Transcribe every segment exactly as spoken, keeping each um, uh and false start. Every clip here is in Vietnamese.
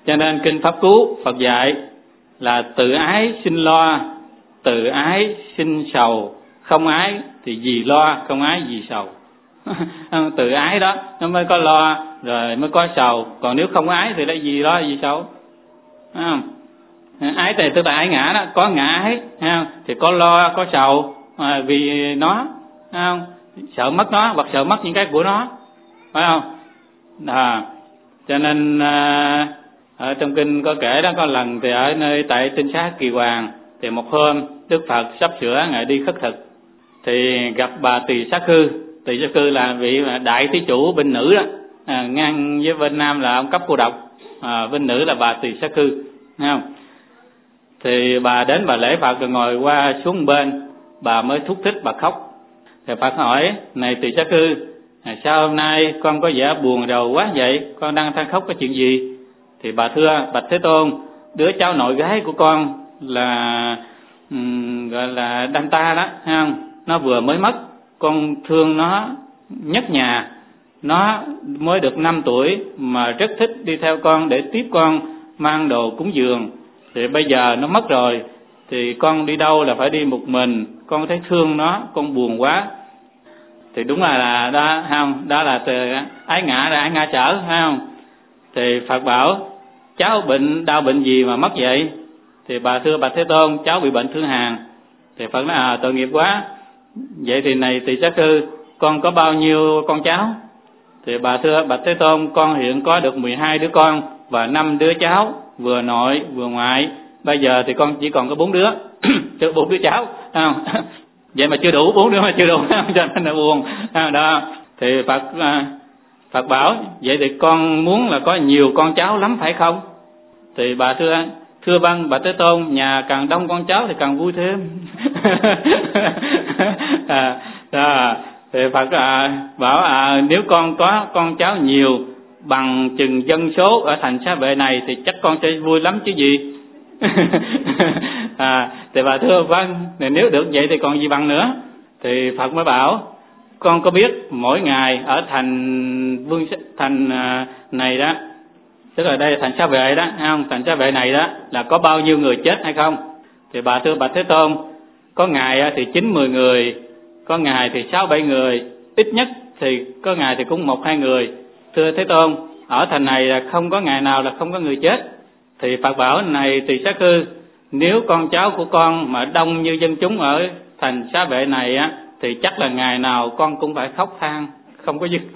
Cho nên kinh Pháp Cú Phật dạy là tự ái sinh lo, tự ái sinh sầu, không ái thì gì lo, không ái gì sầu. Tự ái đó nó mới có lo rồi mới có sầu, còn nếu không ái thì lại gì lo gì sầu. Không? Ái thì tức là ái ngã đó, có ngã ái không? Thì có lo có sầu à, vì nó không? Sợ mất nó hoặc sợ mất những cái của nó, phải không? À, cho nên à, ở trong kinh có kể đó, có lần thì ở nơi tại Tinh Xá Kỳ Hoàng, thì một hôm Đức Phật sắp sửa ngài đi khất thực, thì gặp bà Tỳ Xá Cư. Tỳ Xá Cư là vị đại thí chủ bên nữ đó, à, ngang với bên nam là ông Cấp Cô Độc, à, bên nữ là bà Tỳ Xá Cư, thấy không? Thì bà đến bà lễ Phật rồi ngồi qua xuống bên, bà mới thúc thích bà khóc. Thì Phật hỏi: này Tỳ Xá Cư, à, sao hôm nay con có vẻ buồn rầu quá vậy, con đang than khóc có chuyện gì? Thì bà thưa: bạch Thế Tôn, đứa cháu nội gái của con là um, gọi là Đăng Ta đó, thấy không? Nó vừa mới mất, con thương nó nhất nhà, nó mới được năm tuổi mà rất thích đi theo con để tiếp con mang đồ cúng dường. Thì bây giờ nó mất rồi, thì con đi đâu là phải đi một mình, con thấy thương nó, con buồn quá. Thì đúng là, là đó, không? Đó là từ ái ngã ra ái ngã trở, phải không? Thì Phật bảo: cháu bệnh đau bệnh gì mà mất vậy? Thì bà thưa: bạch Thế Tôn, cháu bị bệnh thương hàn. Thì Phật nói: à, tội nghiệp quá. Vậy thì này Tỳ Xá Cư, con có bao nhiêu con cháu? Thì bà thưa: bạch Thế Tôn, con hiện có được mười hai đứa con và năm đứa cháu, vừa nội vừa ngoại. Bây giờ thì con chỉ còn có bốn đứa, chứ bốn đứa cháu, không? Vậy mà chưa đủ, bốn đứa mà chưa đủ, cho nên là buồn. Đó. Thì Phật Phật bảo: vậy thì con muốn là có nhiều con cháu lắm phải không? Thì bà thưa: thưa vâng bạch Thế Tôn, nhà càng đông con cháu thì càng vui thêm. à, đó. Thì Phật à, bảo à, nếu con có con cháu nhiều bằng chừng dân số ở thành Xá Vệ này thì chắc con sẽ vui lắm chứ gì. à, thì bà thưa: vâng, nếu được vậy thì còn gì bằng nữa. Thì Phật mới bảo: con có biết mỗi ngày ở thành vương thành này đó, tức là đây là thành Xá Vệ đó, không? Thành Xá Vệ này đó là có bao nhiêu người chết hay không? Thì bà thưa: bạch Thế Tôn, có ngày thì chín mười người, có ngày thì sáu bảy người, ít nhất thì có ngày thì cũng một hai người. Thưa Thế Tôn, ở thành này là không có ngày nào là không có người chết. Thì Phật bảo: này Tỳ Xá Cư, nếu con cháu của con mà đông như dân chúng ở thành Xá Vệ này á, thì chắc là ngày nào con cũng phải khóc than không có dứt.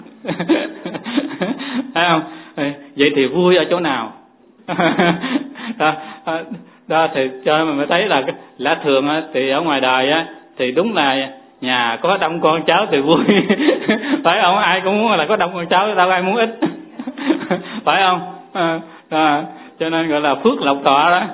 Thấy không? Vậy thì vui ở chỗ nào? đó, đó thì cho mình mới thấy là lẽ thường á, thì ở ngoài đời á, thì đúng là nhà có đông con cháu thì vui. Phải không? Ai cũng muốn là có đông con cháu, đâu ai muốn ít. Phải không? À, à, cho nên gọi là phước lộc thọ đó.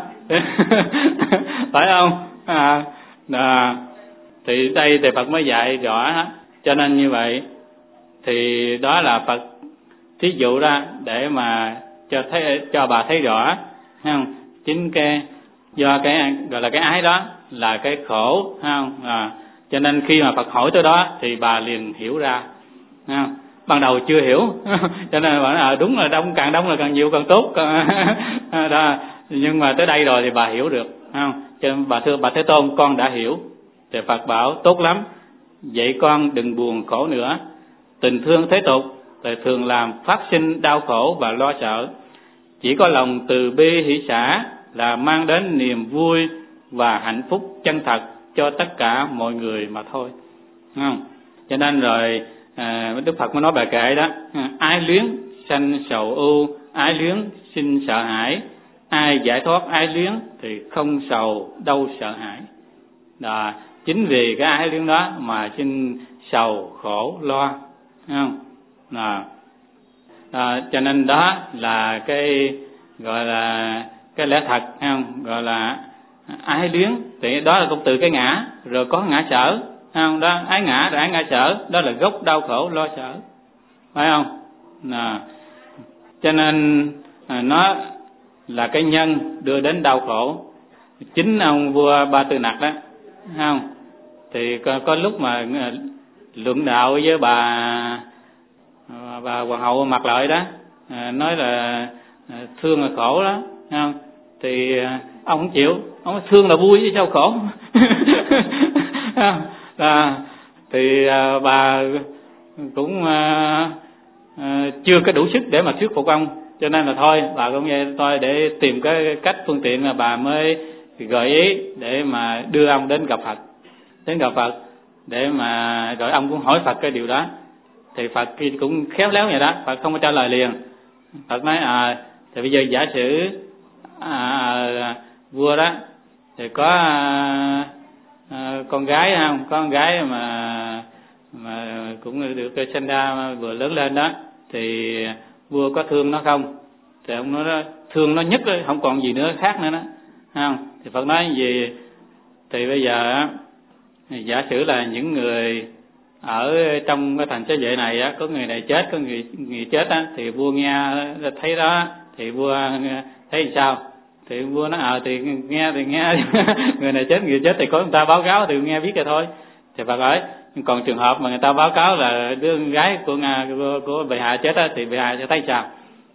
Phải không? À, à, thì đây thì Phật mới dạy rõ. Cho nên như vậy thì đó là Phật thí dụ ra để mà cho thấy, cho bà thấy rõ, thấy không? Chính cái do cái gọi là cái ái đó là cái khổ, thấy không? À, cho nên khi mà Phật hỏi tới đó thì bà liền hiểu ra, thấy không? Ban đầu chưa hiểu, cho nên bà nói à, đúng là đông, càng đông là càng nhiều càng tốt. Đó. Nhưng mà tới đây rồi thì bà hiểu được, thấy không? Cho nên bà thưa: bạch Thế Tôn, con đã hiểu. Thì Phật bảo: tốt lắm, vậy con đừng buồn khổ nữa. Tình thương thế tục thì thường làm phát sinh đau khổ và lo sợ. Chỉ có lòng từ bi hỷ xả là mang đến niềm vui và hạnh phúc chân thật cho tất cả mọi người mà thôi, đúng không? Cho nên rồi à, Đức Phật mới nói bài kệ đó: ái luyến sanh sầu ưu, ái luyến sinh sợ hãi. Ai giải thoát ái luyến thì không sầu đâu sợ hãi. Đó, chính vì cái ái luyến đó mà sinh sầu khổ lo, đúng không? Đó. Đó, cho nên đó là cái gọi là cái lẽ thật, không? Gọi là ái luyến thì đó là cũng từ cái ngã, rồi có ngã sở, không? Đó, ái ngã rồi ái ngã sở, đó là gốc đau khổ lo sợ, phải không? Đó. Cho nên à, nó là cái nhân đưa đến đau khổ. Chính ông vua Ba Tư Nặc đó, không? Thì có, có lúc mà luận đạo với bà bà hoàng hậu Mạc Lợi đó, à, nói là thương là khổ đó, không? Thì ông không chịu, ông nói thương là vui chứ sao khổ. À, thì à, bà cũng à, à, chưa có đủ sức để mà thuyết phục ông, cho nên là thôi bà cũng nghe tôi để tìm cái cách phương tiện là bà mới gợi ý để mà đưa ông đến gặp Phật, đến gặp Phật để mà rồi ông cũng hỏi Phật cái điều đó. Thì Phật cũng khéo léo vậy đó, Phật không có trả lời liền. Phật nói à thì bây giờ giả sử à, vua đó thì có à, à, con gái không, có con gái mà mà cũng được sinh ra vừa lớn lên đó, thì vua có thương nó không? Thì ông nói đó, thương nó nhất đó, không còn gì nữa khác nữa đó, không? Thì Phật nói gì? Thì bây giờ giả sử là những người ở trong cái thành xá vệ này á, có người này chết, có người người chết á, thì vua nghe thấy đó thì vua thấy sao? Thì vua nói ờ à, thì nghe thì nghe người này chết, người chết thì có người ta báo cáo thì nghe biết rồi thôi. Thì Phật hỏi còn trường hợp mà người ta báo cáo là đứa con gái của của, của bệ hạ chết á, thì bệ hạ sẽ thấy sao?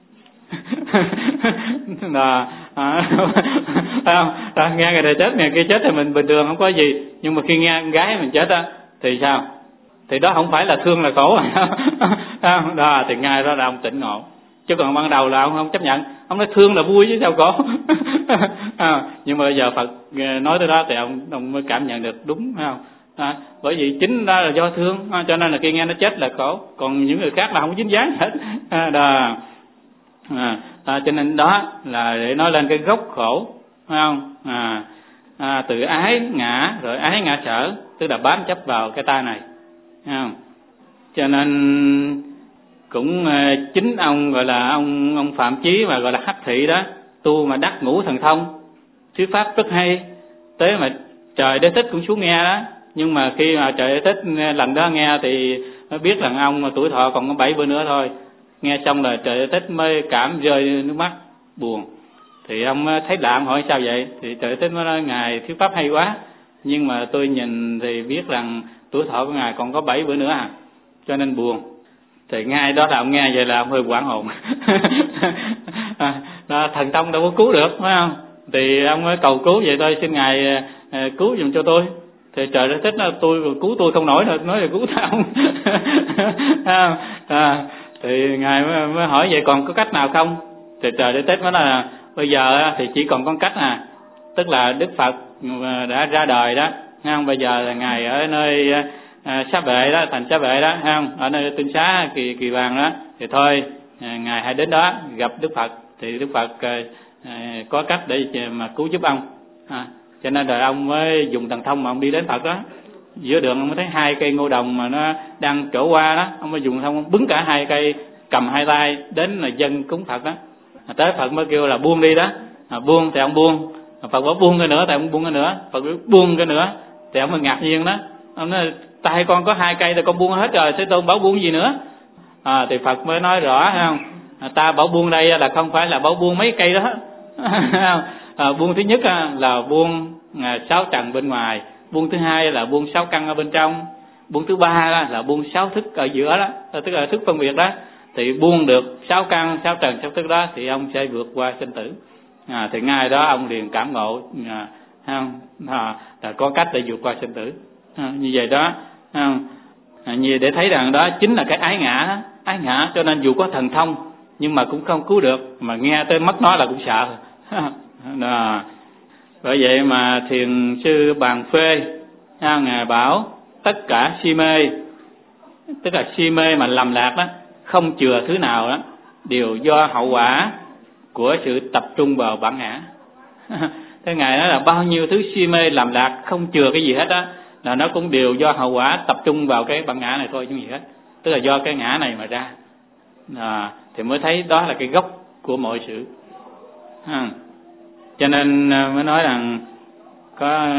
Là à, không, à, nghe người này chết, người kia chết thì mình bình thường không có gì, nhưng mà khi nghe con gái mình chết á thì sao? Thì đó không phải là thương là khổ. Đó thì ngay đó là ông tỉnh ngộ, chứ còn ban đầu là ông không chấp nhận, ông nói thương là vui chứ sao khổ. À, nhưng mà bây giờ Phật nói tới đó thì ông ông mới cảm nhận được đúng, phải không? À, bởi vì chính đó là do thương, à, cho nên là khi nghe nó chết là khổ, còn những người khác là không dính dáng hết. À, đó. À, à, cho nên đó là để nói lên cái gốc khổ, phải không? À, à, từ ái ngã rồi ái ngã sở, tức là bám chấp vào cái ta này, phải không? Cho nên cũng chính ông gọi là ông ông Phạm Chí mà gọi là Hắc Thị đó, tu mà đắc ngũ thần thông, thuyết pháp rất hay, tới mà trời Đế Thích cũng xuống nghe đó. Nhưng mà khi mà trời Đế Thích lần đó nghe thì mới biết rằng ông tuổi thọ còn có bảy bữa nữa thôi. Nghe xong là trời Đế Thích mới cảm rơi nước mắt buồn. Thì ông thấy lạ, ông hỏi sao vậy? Thì trời Đế Thích mới nói ngài thuyết pháp hay quá, nhưng mà tôi nhìn thì biết rằng tuổi thọ của ngài còn có bảy bữa nữa à, cho nên buồn. Thì ngay đó là ông nghe vậy là ông hơi hoảng hồn. À, thần thông đâu có cứu được, phải không? Thì ông mới cầu cứu vậy thôi, xin ngài à, cứu giùm cho tôi. Thì trời Đế Thích nói tôi cứu tôi không nổi rồi, nói là cứu tao. À, à, thì ngài mới, mới hỏi vậy còn có cách nào không? Thì trời Đế Thích nói là bây giờ thì chỉ còn có cách à, tức là Đức Phật đã ra đời đó, thấy không? Bây giờ là ngài ở nơi à, Xá Vệ đó, thành Xá Vệ đó, thấy không? Ở nơi Tinh Xá Kỳ Kỳ Vàng đó, thì thôi à, ngài hãy đến đó gặp Đức Phật, thì Đức Phật à, à, có cách để mà cứu giúp ông. À, cho nên rồi ông mới dùng thần thông mà ông đi đến Phật đó. Giữa đường ông mới thấy hai cây ngô đồng mà nó đang trổ qua đó, ông mới dùng thần thông ông bứng cả hai cây, cầm hai tay đến là dân cúng Phật đó. À, tới Phật mới kêu là buông đi đó, à, buông thì ông buông. Phật bảo buông cái nữa thì ông buông cái nữa, Phật bảo buông cái nữa thì ông mới ngạc nhiên đó. Ông nói tay con có hai cây thì con buông hết rồi, Thế Tôn bảo buông gì nữa? À, thì Phật mới nói rõ, thấy không? À, ta bảo buông đây là không phải là bảo buông mấy cây đó. À, buông thứ nhất là buông à, sáu trần bên ngoài, buông thứ hai là buông sáu căn ở bên trong, buông thứ ba là buông sáu thức ở giữa đó, tức là thức phân biệt đó. Thì buông được sáu căn, sáu trần, sáu thức đó thì ông sẽ vượt qua sinh tử. À, thì ngay đó ông liền cảm ngộ à, không? À, là có cách để vượt qua sinh tử. À, như vậy đó, không? À, như để thấy rằng đó chính là cái ái ngã, ái ngã cho nên dù có thần thông nhưng mà cũng không cứu được, mà nghe tới mất nó là cũng sợ. Đó. Bởi vậy mà thiền sư Bàn Phê ngài bảo tất cả si mê, tức là si mê mà lầm lạc đó, không chừa thứ nào đó, đều do hậu quả của sự tập trung vào bản ngã. Thế ngài nói là bao nhiêu thứ si mê lầm lạc không chừa cái gì hết á, là nó cũng đều do hậu quả tập trung vào cái bản ngã này thôi chứ gì hết, tức là do cái ngã này mà ra. À, thì mới thấy đó là cái gốc của mọi sự. À, cho nên mới nói rằng có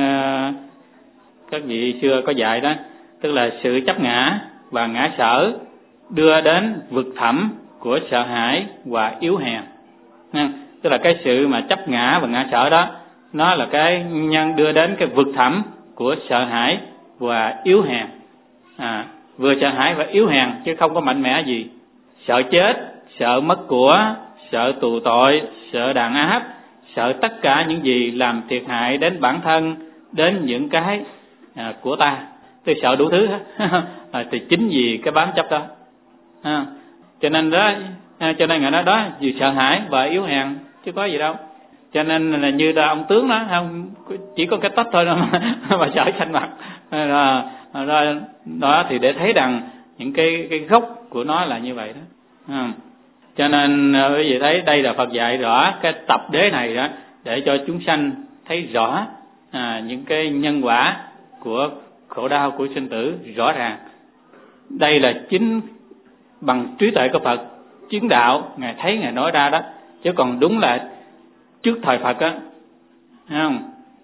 các vị xưa có dạy đó, tức là sự chấp ngã và ngã sở đưa đến vực thẳm của sợ hãi và yếu hèn. À, tức là cái sự mà chấp ngã và ngã sở đó, nó là cái nhân đưa đến cái vực thẳm của sợ hãi và yếu hèn. À, vừa sợ hãi và yếu hèn chứ không có mạnh mẽ gì. Sợ chết, sợ mất của, sợ tù tội, sợ đàn áp, sợ tất cả những gì làm thiệt hại đến bản thân, đến những cái à, của ta. Tôi sợ đủ thứ hết. À, thì chính vì cái bám chấp đó. À, cho nên đó, à, cho nên người nói đó vì sợ hãi và yếu hèn chứ có gì đâu. Cho nên là như là ông tướng đó, không chỉ có cái tóc thôi đâu mà, mà sợ xanh mặt. Đó, đó, đó thì để thấy rằng những cái cái gốc của nó là như vậy đó. À, cho nên quý vị thấy đây là Phật dạy rõ cái tập đế này đó để cho chúng sanh thấy rõ à, những cái nhân quả của khổ đau của sinh tử rõ ràng. Đây là chính bằng trí tuệ của Phật chứng đạo ngài thấy ngài nói ra đó, chứ còn đúng là trước thời Phật á, thấy không?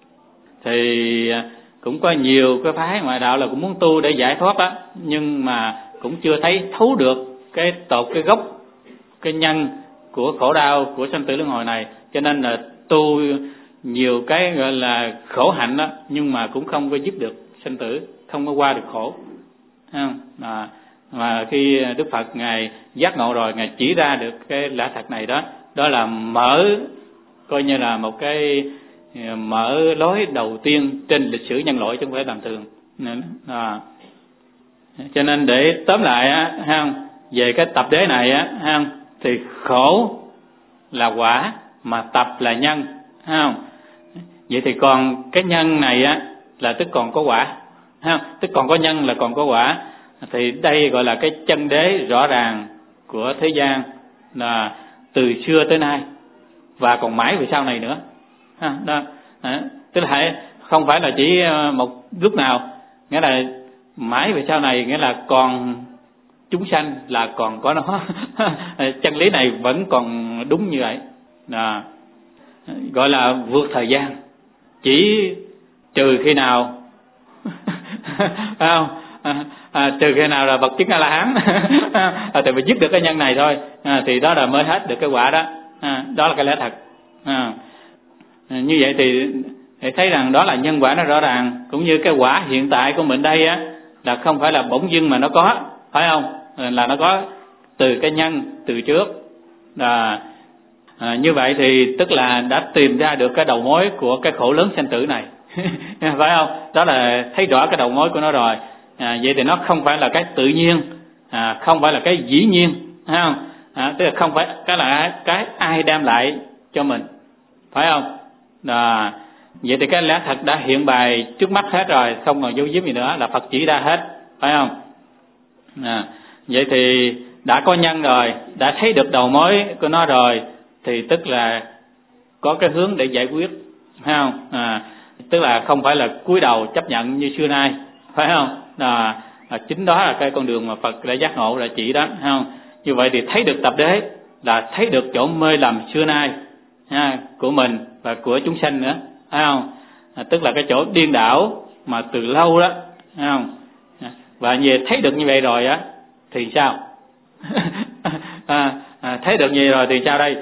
Thì cũng có nhiều cái phái ngoại đạo là cũng muốn tu để giải thoát á, nhưng mà cũng chưa thấy thấu được cái tột cái gốc, cái nhân của khổ đau của sanh tử luân hồi này, cho nên là tu nhiều cái gọi là khổ hạnh đó, nhưng mà cũng không có giúp được sanh tử, không có qua được khổ. Thấy không? À, mà khi Đức Phật ngài giác ngộ rồi, ngài chỉ ra được cái lẽ thật này đó, đó là mở coi như là một cái mở lối đầu tiên trên lịch sử nhân loại chứ không phải tầm thường. À, cho nên để tóm lại á, ha, về cái tập đế này á, ha, thì khổ là quả mà tập là nhân, ha. Vậy thì còn cái nhân này á là tức còn có quả, ha, tức còn có nhân là còn có quả. Thì đây gọi là cái chân đế rõ ràng của thế gian là từ xưa tới nay và còn mãi về sau này nữa, ha, đó. À, tức là không phải là chỉ một lúc nào, nghĩa là mãi về sau này, nghĩa là còn chúng sanh là còn có nó. Chân lý này vẫn còn đúng như vậy, à, gọi là vượt thời gian, chỉ trừ khi nào phải không? À, à, trừ khi nào là bậc chứng A La Hán à, thì mình dứt được cái nhân này thôi, à, thì đó là mới hết được cái quả đó. À, đó là cái lẽ thật. À, như vậy thì để thấy rằng đó là nhân quả nó rõ ràng, cũng như cái quả hiện tại của mình đây á là không phải là bỗng dưng mà nó có, phải không? Là nó có từ cái nhân từ trước. À, à, như vậy thì tức là đã tìm ra được cái đầu mối của cái khổ lớn sanh tử này. Phải không? Đó là thấy rõ cái đầu mối của nó rồi. À, vậy thì nó không phải là cái tự nhiên, à, không phải là cái dĩ nhiên, phải không? À, tức là không phải cái là cái ai đem lại cho mình, phải không? À, vậy thì cái lẽ thật đã hiện bày trước mắt hết rồi, không còn dấu diếm gì nữa, là Phật chỉ ra hết, phải không? À, vậy thì đã có nhân rồi, đã thấy được đầu mối của nó rồi, thì tức là có cái hướng để giải quyết, phải không? À, tức là không phải là cúi đầu chấp nhận như xưa nay, phải không? À, à, chính đó là cái con đường mà Phật đã giác ngộ là chỉ đó, phải không? Như vậy thì thấy được tập đế là thấy được chỗ mê lầm xưa nay, ha, của mình và của chúng sanh nữa, phải không? À, tức là cái chỗ điên đảo mà từ lâu đó, phải không? À, và về thấy được như vậy rồi á thì sao? à, à, thấy được như vậy rồi thì sao đây?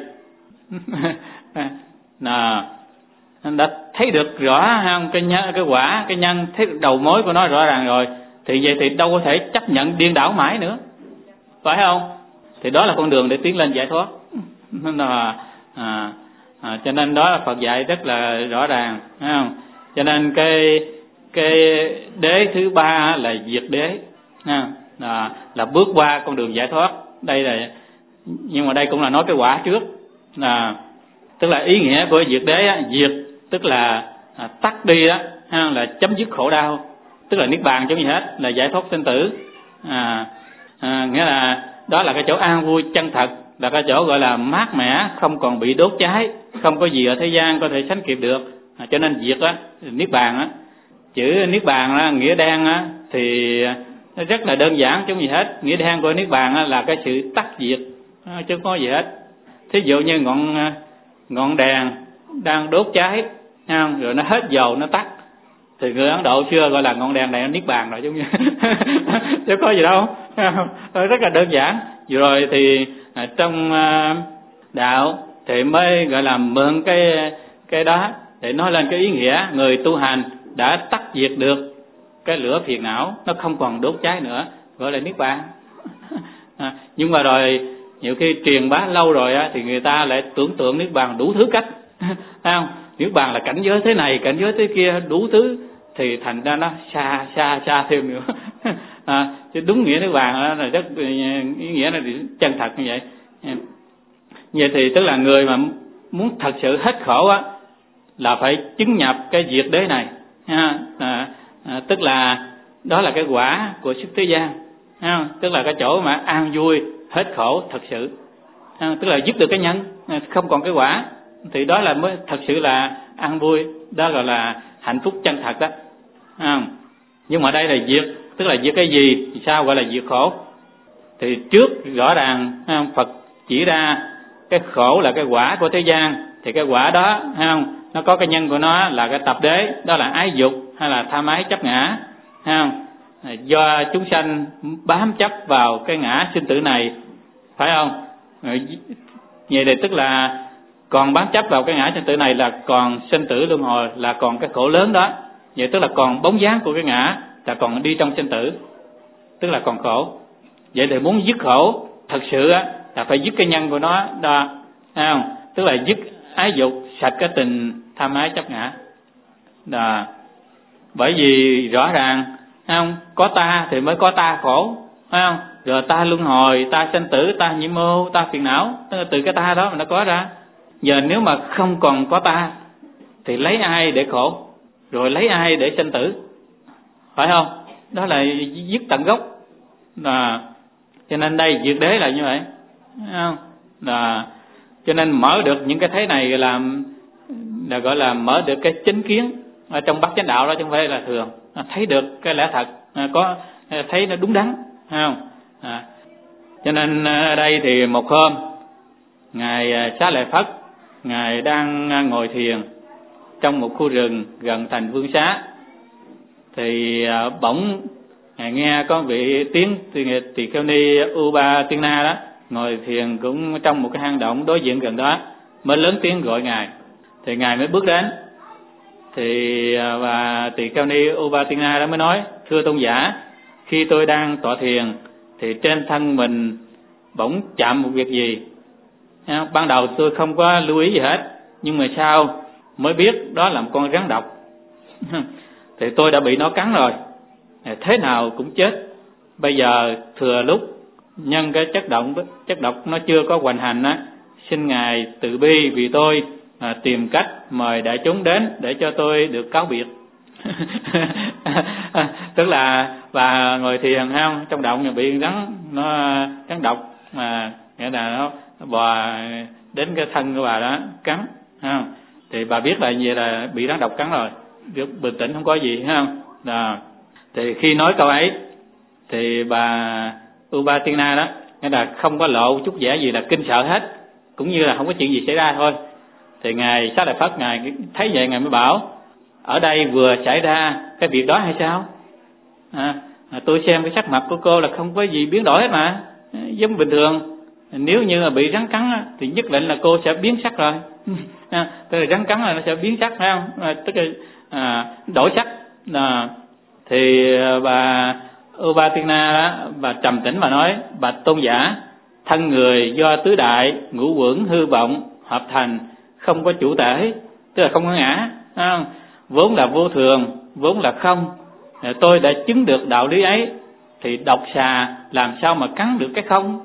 à, đã thấy được rõ không, cái nhân, cái quả, cái nhân, thấy được đầu mối của nó rõ ràng rồi, thì vậy thì đâu có thể chấp nhận điên đảo mãi nữa, phải không? Thì đó là con đường để tiến lên giải thoát. à, à, à, cho nên đó là Phật dạy rất là rõ ràng, phải không? Cho nên cái cái đế thứ ba là diệt đế, à, là, là bước qua con đường giải thoát. Đây là, nhưng mà đây cũng là nói cái quả trước, là tức là ý nghĩa của diệt đế á, diệt tức là à, tắt đi đó, ha, là chấm dứt khổ đau, tức là niết bàn, giống như hết là giải thoát sinh tử. À, à, nghĩa là đó là cái chỗ an vui chân thật, là cái chỗ gọi là mát mẻ, không còn bị đốt cháy, không có gì ở thế gian có thể sánh kịp được. À, cho nên diệt á, niết bàn á, chữ niết bàn á, nghĩa đen á thì nó rất là đơn giản, chứ không gì hết. Nghĩa đen của niết bàn á, là cái sự tắt diệt, chứ không có gì hết. Thí dụ như ngọn ngọn đèn đang đốt cháy, rồi nó hết dầu nó tắt, thì người Ấn Độ xưa gọi là ngọn đèn này nó niết bàn rồi, chứ chứ có gì đâu. Rất là đơn giản. Rồi thì trong đạo thì mới gọi là mượn cái cái đó để nói lên cái ý nghĩa người tu hành đã tắt diệt được cái lửa phiền não, nó không còn đốt cháy nữa, gọi là niết bàn. À, nhưng mà rồi nhiều khi truyền bá lâu rồi á thì người ta lại tưởng tượng niết bàn đủ thứ cách. Thấy không? Niết bàn là cảnh giới thế này, cảnh giới thế kia, đủ thứ, thì thành ra nó xa xa xa thêm nữa. À, chứ đúng nghĩa niết bàn là rất ý nghĩa là chân thật như vậy. Vậy thì tức là người mà muốn thật sự hết khổ á là phải chứng nhập cái diệt đế này. À, à, à, tức là đó là cái quả của xuất thế gian. À, tức là cái chỗ mà an vui hết khổ thật sự. À, tức là giúp được cái nhân, không còn cái quả, thì đó là mới thật sự là an vui, đó gọi là hạnh phúc chân thật đó. À, nhưng mà đây là diệt, tức là diệt cái gì? Sao gọi là diệt khổ? Thì trước rõ ràng Phật chỉ ra cái khổ là cái quả của thế gian, thì cái quả đó thấy không, nó có cái nhân của nó là cái tập đế, đó là ái dục hay là tham ái chấp ngã, thấy không? Do chúng sanh bám chấp vào cái ngã sinh tử này, phải không? Vậy thì tức là còn bám chấp vào cái ngã sinh tử này là còn sinh tử luân hồi, là còn cái khổ lớn đó. Vậy tức là còn bóng dáng của cái ngã, là còn đi trong sinh tử, tức là còn khổ. Vậy thì muốn dứt khổ thật sự á là phải dứt cái nhân của nó đó, thấy không? Tức là dứt ái dục, sạch cái tình tham ái chấp ngã đó. Bởi vì rõ ràng, thấy không, có ta thì mới có ta khổ, thấy không? Rồi ta luân hồi, ta sinh tử, ta nhiễm ô, ta phiền não, tức là từ cái ta đó mà nó có ra. Giờ nếu mà không còn có ta thì lấy ai để khổ, rồi lấy ai để sinh tử, phải không? Đó là dứt tận gốc đó. Cho nên đây diệt đế là như vậy, thấy không? Đó. Cho nên mở được những cái thế này là, là gọi là mở được cái chánh kiến ở trong bát chánh đạo đó, chứ không phải là thường. Thấy được cái lẽ thật, có thấy nó đúng đắn, thấy không? À. Cho nên ở đây thì một hôm ngài Xá Lợi Phất, ngài đang ngồi thiền trong một khu rừng gần thành Vương Xá, thì bỗng ngài nghe có vị tiếng Tỳ Kheo Ni Upatina đó ngồi thiền cũng trong một cái hang động đối diện gần đó, mới lớn tiếng gọi ngài. Thì ngài mới bước đến, thì và Tỳ Kheo Ni Upatina đó mới nói: thưa tôn giả, khi tôi đang tọa thiền thì trên thân mình bỗng chạm một việc gì. Ban đầu tôi không có lưu ý gì hết, nhưng mà sau mới biết đó là một con rắn độc. Thì tôi đã bị nó cắn rồi, thế nào cũng chết. Bây giờ thừa lúc nhân cái chất độc chất độc nó chưa có hoành hành á, xin ngài từ bi vì tôi, à, tìm cách mời đại chúng đến để cho tôi được cáo biệt. Tức là bà ngồi thiền, thấy không, trong động bị rắn nó rắn độc, mà nghĩa là nó bò đến cái thân của bà đó cắn, thấy không? Thì bà biết là gì, là bị rắn độc cắn rồi, được bình tĩnh không có gì, thấy không? Đó. Thì khi nói câu ấy thì bà Upatina đó nghĩa là không có lộ chút vẻ gì là kinh sợ hết, cũng như là không có chuyện gì xảy ra thôi. Thì ngài Xá Lợi Phất ngài thấy vậy, ngài mới bảo: ở đây vừa xảy ra cái việc đó hay sao? À, tôi xem cái sắc mặt của cô là không có gì biến đổi hết mà, giống bình thường. Nếu như là bị rắn cắn á, thì nhất định là cô sẽ biến sắc rồi. À, tức là rắn cắn là nó sẽ biến sắc, phải không? À, tức là à, đổi sắc. À, thì bà Upatina đó, bà trầm tĩnh mà nói: bạch tôn giả, thân người do tứ đại ngũ uẩn hư vọng hợp thành, không có chủ thể, tức là không có ngã, không? Vốn là vô thường, vốn là không. Tôi đã chứng được đạo lý ấy, thì độc xà làm sao mà cắn được cái không?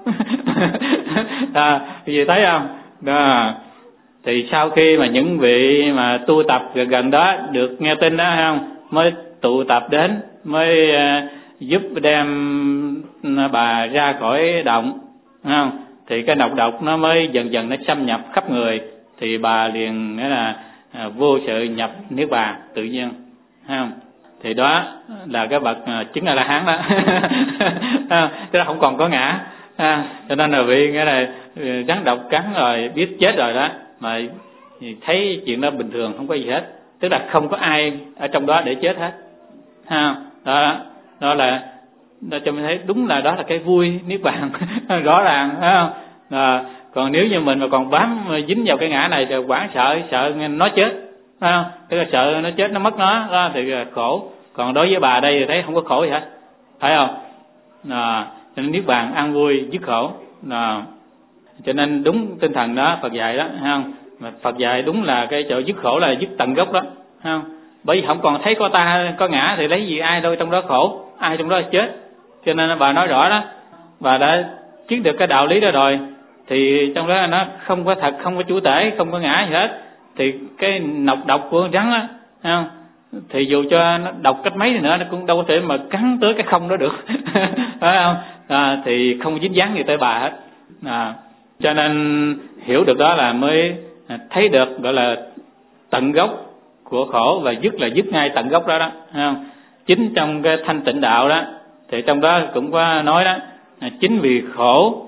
À, gì thấy không? Đó. Thì sau khi mà những vị mà tu tập gần gần đó được nghe tin đó, không, mới tụ tập đến, mới uh, giúp đem bà ra khỏi động, không? Thì cái nọc độc nó mới dần dần nó xâm nhập khắp người, thì bà liền nghĩa là uh, vô sự nhập niết bàn tự nhiên, không? Thì đó là cái bậc uh, chứng A-la-hán đó. Tức là không còn có ngã. À, cho nên là vì nghĩa là rắn độc cắn rồi biết chết rồi đó, mà thấy chuyện đó bình thường, không có gì hết, tức là không có ai ở trong đó để chết hết, ha. Đó, đó là đó, cho mình thấy đúng là đó là cái vui niết bàn. Rõ ràng, phải không? À, còn nếu như mình mà còn bám dính vào cái ngã này thì quảng sợ sợ nó chết, phải không? Tức là sợ nó chết, nó mất nó đó, thì khổ. Còn đối với bà đây thì thấy không có khổ gì hết, phải không? À, cho nên niết bàn an vui dứt khổ. À, Cho nên đúng tinh thần đó Phật dạy đó, thấy không? Mà Phật dạy đúng là cái chỗ dứt khổ là dứt tận gốc đó, thấy không? Bởi vì không còn thấy có ta có ngã thì lấy gì ai đâu trong đó khổ, ai trong đó chết. Cho nên bà nói rõ đó, bà đã chứng được cái đạo lý đó rồi, thì trong đó nó không có thật, không có chủ thể, không có ngã gì hết. Thì cái nọc độc của con rắn á, thấy không? Thì dù cho nó độc cách mấy thì nữa, nó cũng đâu có thể mà cắn tới cái không đó được. Phải không? À, thì không dính dáng gì tới bà hết. À, cho nên hiểu được đó là mới thấy được gọi là tận gốc của khổ, và dứt là dứt ngay tận gốc đó đó, thấy không? Chính trong cái thanh tịnh đạo đó, thì trong đó cũng có nói đó, chính vì khổ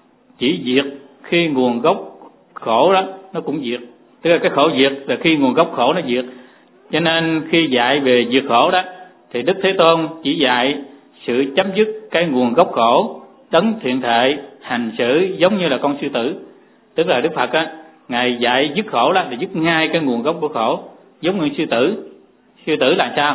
chỉ diệt khi nguồn gốc khổ đó nó cũng diệt, tức là cái khổ diệt là khi nguồn gốc khổ nó diệt. Cho nên khi dạy về diệt khổ đó, thì Đức Thế Tôn chỉ dạy sự chấm dứt cái nguồn gốc khổ, tấn thiện thệ, hành xử giống như là con sư tử. Tức là Đức Phật á, Ngài dạy dứt khổ đó là dứt ngay cái nguồn gốc của khổ, giống như sư tử. Sư tử là sao?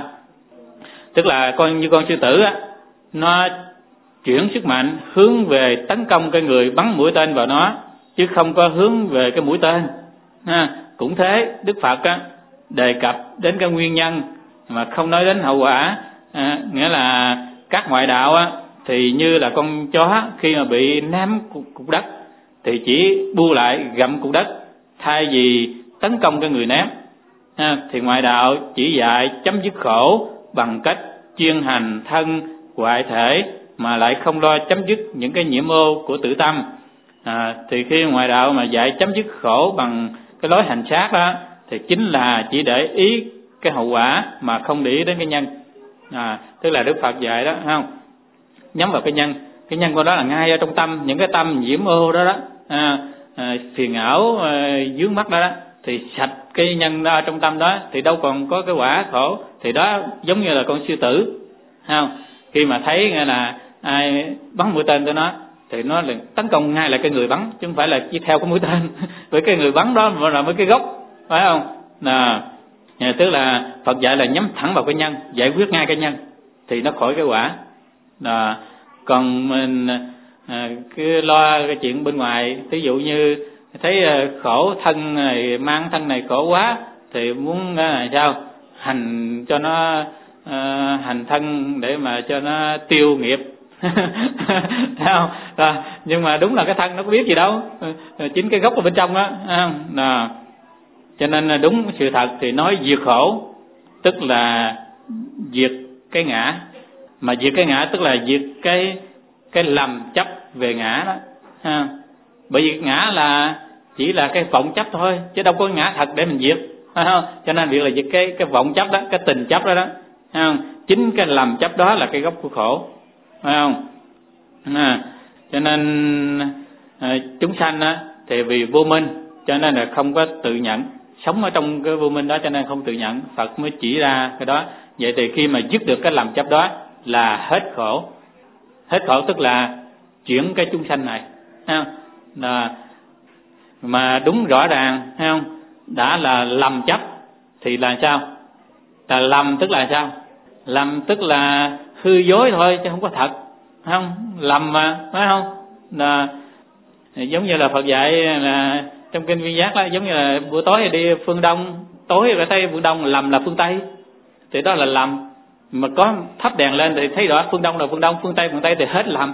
Tức là con như con sư tử á, nó chuyển sức mạnh hướng về tấn công cái người bắn mũi tên vào nó, chứ không có hướng về cái mũi tên. Ha, cũng thế, Đức Phật á, đề cập đến cái nguyên nhân mà không nói đến hậu quả. À, nghĩa là các ngoại đạo á, thì như là con chó khi mà bị ném cục, cục đất thì chỉ bu lại gặm cục đất thay vì tấn công cái người ném. À, thì ngoại đạo chỉ dạy chấm dứt khổ bằng cách chuyên hành thân ngoại thể, mà lại không lo chấm dứt những cái nhiễm ô của tự tâm. À, thì khi ngoại đạo mà dạy chấm dứt khổ bằng cái lối hành sát đó, thì chính là chỉ để ý cái hậu quả mà không để ý đến cái nhân. À, tức là Đức Phật dạy đó, không? Nhắm vào cái nhân, cái nhân của đó là ngay ở trong tâm, những cái tâm nhiễm ô đó đó, à, à, phiền não, à, vướng mắc đó đó, thì sạch cái nhân đó trong tâm đó thì đâu còn có cái quả khổ. Thì đó giống như là con sư tử, không? Khi mà thấy nghe là ai bắn mũi tên tới nó thì nó liền tấn công ngay lại cái người bắn, chứ không phải là chỉ theo cái mũi tên. Với cái người bắn đó mà là mấy cái gốc, phải không? Nè, tức là Phật dạy là nhắm thẳng vào cái nhân, giải quyết ngay cái nhân thì nó khỏi cái quả. Nè, còn mình à, cứ lo cái chuyện bên ngoài, ví dụ như thấy khổ thân này, mang thân này khổ quá thì muốn là sao hành cho nó à, hành thân để mà cho nó tiêu nghiệp. Thấy không? À, nhưng mà đúng là cái thân nó có biết gì đâu, chính cái gốc ở bên trong đó. À, cho nên đúng sự thật thì nói diệt khổ tức là diệt cái ngã, mà diệt cái ngã tức là diệt cái cái lầm chấp về ngã đó. À, bởi vì ngã là chỉ là cái vọng chấp thôi, chứ đâu có ngã thật để mình diệt, phải không? Cho nên việc là diệt cái cái vọng chấp đó, cái tình chấp đó đó, phải không? Chính cái lầm chấp đó là cái gốc của khổ, phải không? À, cho nên à, chúng sanh á, thì vì vô minh cho nên là không có tự nhận, sống ở trong cái vô minh đó cho nên không tự nhận. Phật mới chỉ ra cái đó. Vậy thì khi mà dứt được cái lầm chấp đó là hết khổ. Hết khổ tức là chuyển cái chúng sanh này, thấy không? Là mà đúng rõ ràng, thấy không? Đã là lầm chấp thì là sao? Là lầm tức là sao? Lầm tức là hư dối thôi chứ không có thật, thấy không? Lầm mà, phải không? Là giống như là Phật dạy là trong kinh Viên Giác đó, giống như là buổi tối đi phương Đông, tối rồi thấy phương Đông lầm là phương Tây, thì đó là lầm. Mà có thắp đèn lên thì thấy rõ phương Đông là phương Đông, phương Tây phương Tây thì hết lầm.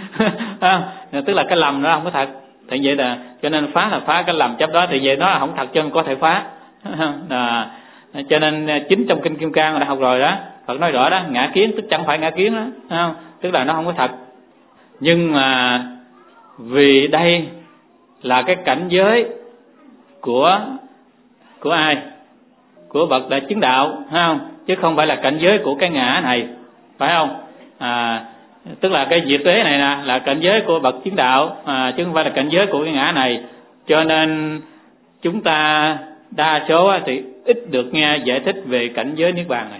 Tức là cái lầm nó không có thật. Thì vậy là cho nên phá là phá cái lầm chấp đó, thì vậy nó là không thật cho nên có thể phá. À, cho nên chính trong kinh Kim Cang đã học rồi đó, Phật nói rõ đó, ngã kiến tức chẳng phải ngã kiến đó, không? Tức là nó không có thật. Nhưng mà vì đây là cái cảnh giới của của ai? Của bậc đã chứng đạo, phải không? Chứ không phải là cảnh giới của cái ngã này, phải không? À, tức là cái diệt tế này nè là cảnh giới của bậc chứng đạo, à, chứ không phải là cảnh giới của cái ngã này. Cho nên chúng ta đa số thì ít được nghe giải thích về cảnh giới niết bàn này.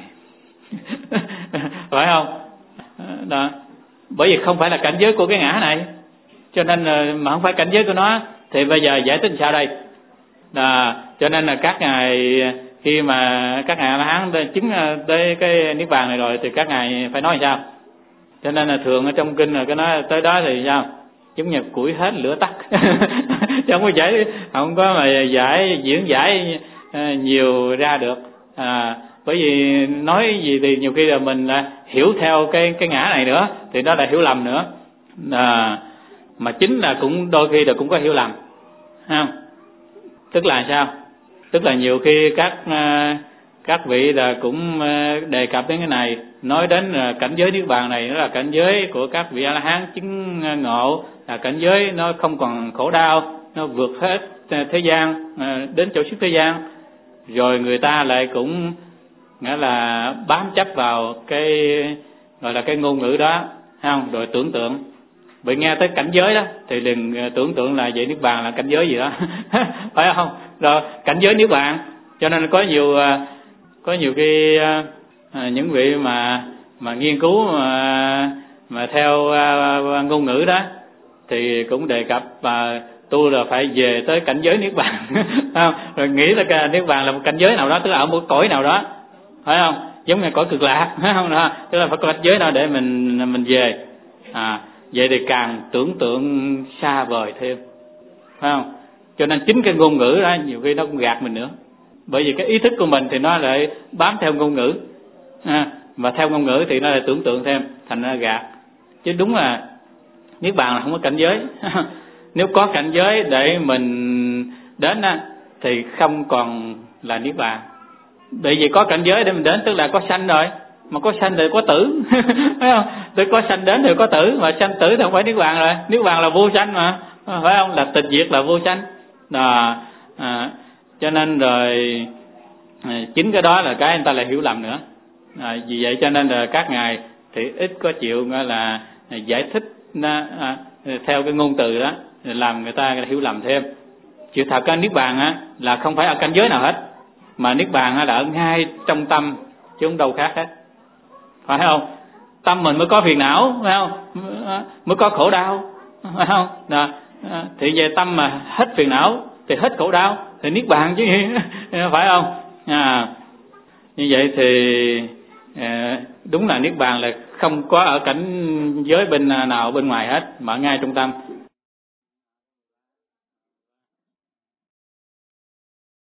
Phải không? Đó. Bởi vì không phải là cảnh giới của cái ngã này, cho nên mà không phải cảnh giới của nó thì bây giờ giải thích sao đây? Đó. Cho nên là các ngài khi mà các ngài A-la-hán chứng tới cái niết bàn này rồi thì các ngài phải nói sao? Cho nên là thường ở trong kinh là cái nói tới đó thì sao? giống như củi hết lửa tắt. Chứ không có giải, không có mà giải diễn giải nhiều ra được. À, bởi vì nói gì thì nhiều khi là mình là hiểu theo cái cái ngã này nữa thì đó là hiểu lầm nữa. À, mà chính là cũng đôi khi là cũng có hiểu lầm, không? Tức là sao? Tức là nhiều khi các các vị là cũng đề cập đến cái này, nói đến cảnh giới niết bàn này, đó là cảnh giới của các vị A La Hán chứng ngộ, là cảnh giới nó không còn khổ đau, nó vượt hết thế gian đến chỗ xuất thế gian. Rồi người ta lại cũng nghĩa là bám chấp vào cái gọi là cái ngôn ngữ đó, không? Rồi tưởng tượng. Bởi nghe tới cảnh giới đó thì đừng tưởng tượng là vậy niết bàn là cảnh giới gì đó. Phải không? Rồi cảnh giới niết bàn, cho nên có nhiều có nhiều khi à, những vị mà mà nghiên cứu mà, mà theo à, ngôn ngữ đó thì cũng đề cập và tu là phải về tới cảnh giới niết bàn. Không? Rồi nghĩ là cái niết bàn là một cảnh giới nào đó, tức là ở một cõi nào đó, phải không? Giống như cõi cực lạc, phải không? Đó, tức là phải có cảnh giới nào để mình mình về. À, vậy thì càng tưởng tượng xa vời thêm, phải không? Cho nên chính cái ngôn ngữ đó nhiều khi nó cũng gạt mình nữa. Bởi vì cái ý thức của mình thì nó lại bám theo ngôn ngữ, à, và theo ngôn ngữ thì nó lại tưởng tượng thêm, thành ra gạt. Chứ đúng là niết bàn là không có cảnh giới. Nếu có cảnh giới để mình đến á, thì không còn là niết bàn. Bởi vì có cảnh giới để mình đến tức là có sanh rồi, mà có sanh thì có tử. Phải không? Để có sanh đến thì có tử, mà sanh tử thì không phải niết bàn rồi. Niết bàn là vô sanh mà, phải không? Là tịch diệt, là vô sanh. Đó, à, cho nên rồi à, chính cái đó là cái người ta lại hiểu lầm nữa. À, vì vậy cho nên là các ngài thì ít có chịu gọi là giải thích à, theo cái ngôn từ đó, làm người ta hiểu lầm thêm. Sự thật cái niết bàn á là không phải ở cảnh giới nào hết, mà niết bàn là ở ngay trong tâm chứ không đâu khác hết, phải không? Tâm mình mới có phiền não, phải không? Mới có khổ đau, phải không? Đó. Thì về tâm mà hết phiền não thì hết khổ đau thì niết bàn chứ gì, phải không? À, như vậy thì đúng là niết bàn là không có ở cảnh giới bên nào bên ngoài hết, mà ngay trong tâm.